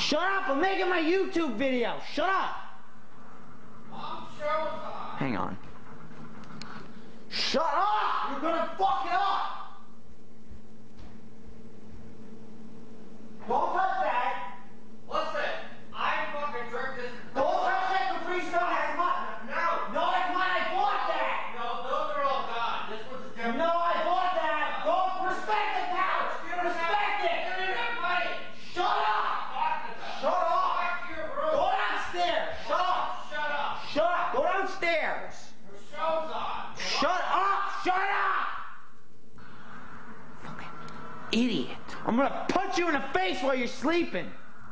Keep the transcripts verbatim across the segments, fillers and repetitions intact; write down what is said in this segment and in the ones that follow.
Shut up, I'm making my YouTube video. Shut up. Mom, show us. Hang on. Shut up! You're gonna fuck it up! Don't touch that! Listen, I fucking drink this. Don't touch that Capri Sun, that's mine! No! No, that's mine, I bought that! No, those are all gone. This one's a different. No, I bought that! Don't respect the couch! Respect it! Give me that money! Shut up! Talk to them. Shut up! Back to your room. Go downstairs! Shut up! Shut up! Shut up! Go downstairs! Your show's on. Shut up! Shut up! Fucking idiot. I'm gonna punch you in the face while you're sleeping.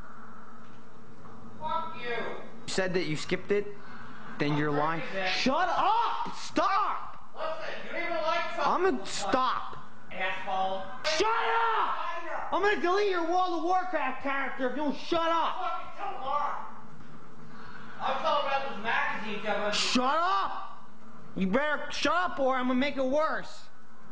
Fuck you. You said that you skipped it? Then you're lying. that. Shut up! Stop! Listen, you don't even like something. I'm gonna stop. Asshole. Shut up! I'm gonna delete your World of Warcraft character if you don't shut up. Fucking tell Mark. I'll tell him about those magazines that was. Shut up! You better shut up or I'm gonna make it worse.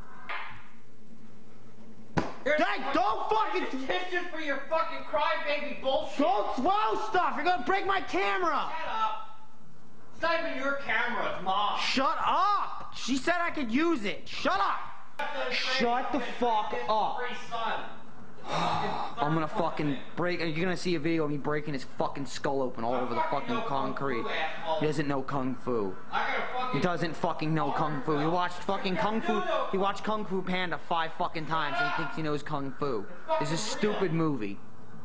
Dad, don't fucking... Petition for your fucking crybaby bullshit. Don't swallow stuff! You're gonna break my camera! Shut up. It's not even your camera, it's mom. Shut up! She said I could use it. Shut up! Shut the fuck up. Free son. I'm gonna fucking break... You're gonna see a video of me breaking his fucking skull open all over the fucking concrete. He doesn't know Kung Fu. I gotta fucking... He doesn't fucking know Kung Fu. He watched fucking Kung Fu... He watched Kung Fu Panda five fucking times and he thinks he knows Kung Fu. It's a stupid movie.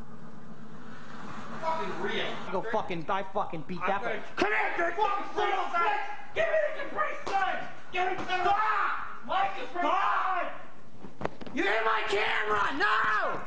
Fucking real. Go fucking... I fucking beat that... gonna- Come here, you fucking son of a bitch! Give me the Capri Sun! Give me the Stop! My Capri Stop! Sun! You hit my camera! No!